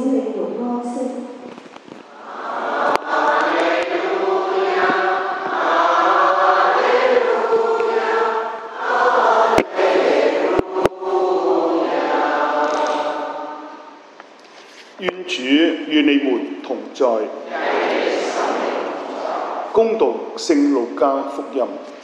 你回安息。 願主與你們同在。恭讀聖路加福音。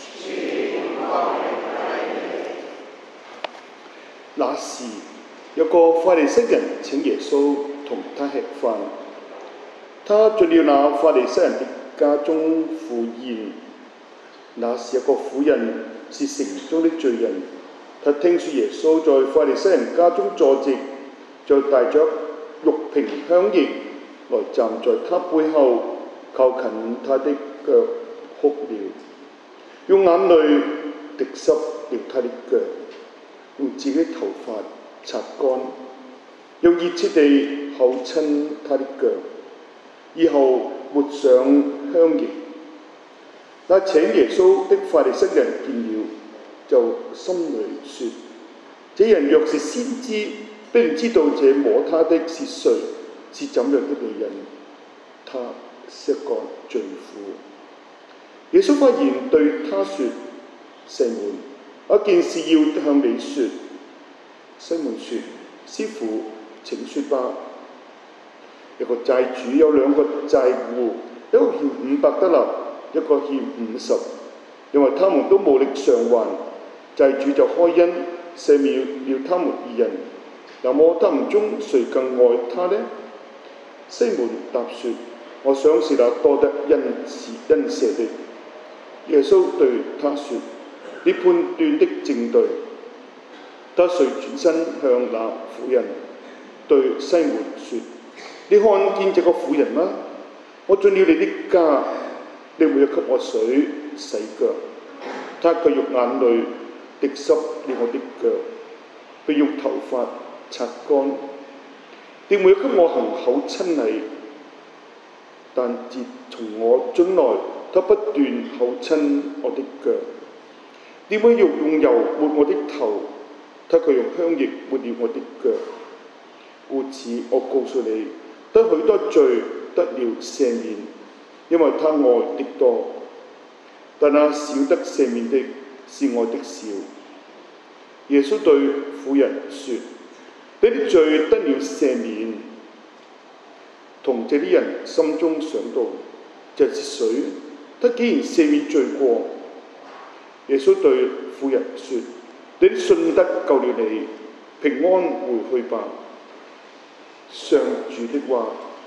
那時，有個法利塞人請耶穌同他吃飯。他進了那法利塞人的家中赴宴。那時有個婦人是城中的罪人，他聽說耶穌在法利塞人家中坐席，就帶着玉瓶香液來站在他背後，靠近他的腳哭了，用眼淚滴濕了他的腳，用自己的頭髮擦乾，又熱切地厚親他的腳，以後抹上香液。那請耶穌的法利塞人見了，就心裏說：這人若是先知，必然知道這摸他的是誰，是怎樣的女人。他是一個罪婦。耶穌發言對他說：西門，有一件事要向你說。西門說：師傅，請說吧。一個債主有兩個債戶，一個欠500德納，一個欠50，因為他們都無力償還，債主就開恩赦免了他們2人。那麼他們中誰更愛他呢？西門答說：我想是那多得恩赦的。耶穌對他說：你判斷的正對。他遂轉身向那婦人對西門說：你看見這個婦人嗎？我進了你的家，你沒有給我水洗腳，他卻用眼淚滴濕了我的腳，並用頭髮擦乾。你沒有給我行口親禮，但自從我進來，他不斷口親我的腳。你沒有用油抹我的頭，他卻用香液抹了我的腳。故此我告訴你，得許多罪得了赦免，因為他愛的多；但那少得赦免的，是愛的少。耶穌對婦人說：你的罪得了赦免。同這啲人心中想到，這是誰？他竟然赦免罪過。耶穌對婦人說：你的信德救了你，平安回去吧。上主的話。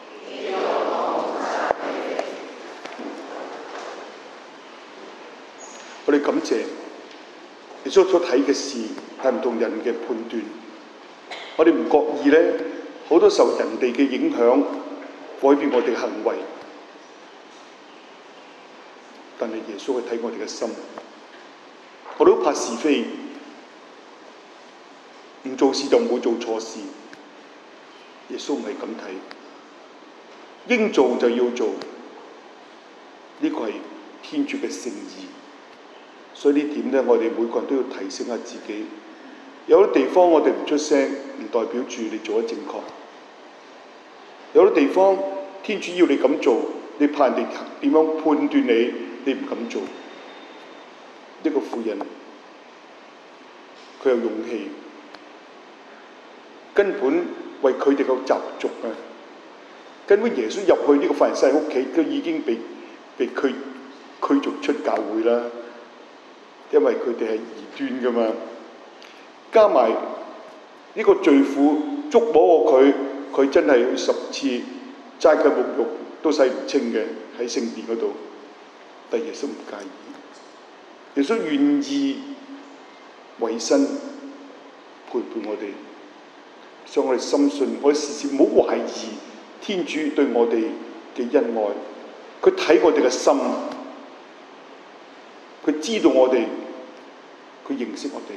我哋感謝耶穌所睇嘅事係唔同人嘅判斷，我哋唔覺意呢，好多受人哋嘅影響，改變我哋嘅行為。但係耶穌去睇我哋嘅心，我哋都怕是非，唔做事就唔會做錯事。耶穌唔係咁睇，應做就要做，呢個係天主嘅聖意。所以呢點呢，我哋每個人都要提醒下自己。有啲地方我哋唔出聲，唔代表住你做得正確。有啲地方天主要你咁做，你怕人哋點樣判斷你，你唔敢做。呢個婦人佢有勇氣，根本為佢哋個習俗啊，根本耶穌入去呢個法利賽人屋企都已經被驅逐出教會啦，因為佢哋係異端噶嘛。加埋呢個罪婦捉摸過佢真係10次齋嘅沐浴都洗唔清嘅，喺聖殿嗰度，但耶穌唔介意，耶穌願意委身陪伴我哋。所以我哋深信，我哋時時唔好懷疑天主對我哋嘅恩愛。佢睇我哋嘅心，佢知道我哋，佢認識我哋。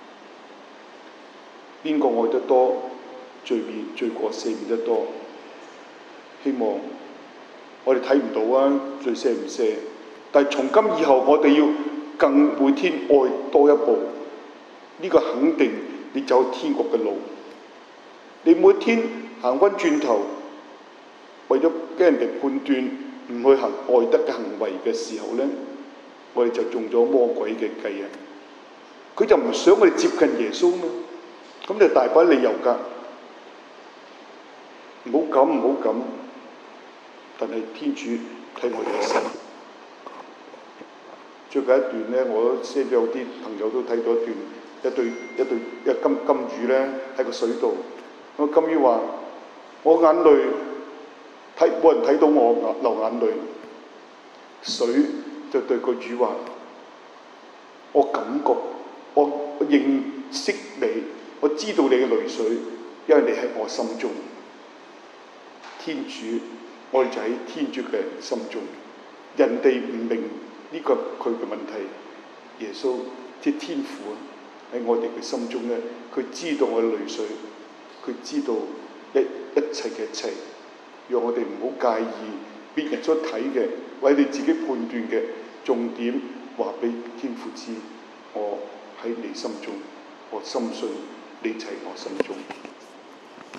邊個愛得多，罪過赦免得多。希望我哋睇唔到啊，罪赦唔赦？但係從今以後，我哋要更每天愛多一步。呢個肯定你走天國嘅路。你每天行翻轉頭，為咗驚人哋判斷唔去行愛德嘅行為嘅時候呢，我哋就中咗魔鬼嘅計啊！佢就唔想我哋接近耶穌嘛，咁就大把理由㗎，唔好咁，唔好咁。但係天主睇我哋嘅心。最近一段呢，我都 send 咗有啲朋友都睇到一對金魚呢喺個水度。個金魚話：我眼淚冇人睇到我流眼淚。水就對個魚話：我感覺，我認識你，我知道你嘅淚水，因為你喺我心中。天主，我哋就喺天主嘅心中。人哋唔明呢個佢嘅問題，耶穌即係天父啊，喺我哋嘅心中咧，佢知道我嘅淚水，佢知道一切嘅一切，讓我哋唔好介意別人所睇嘅，或者你自己判斷嘅重點，話俾天父知，我喺你心中，我深信你就喺我心中。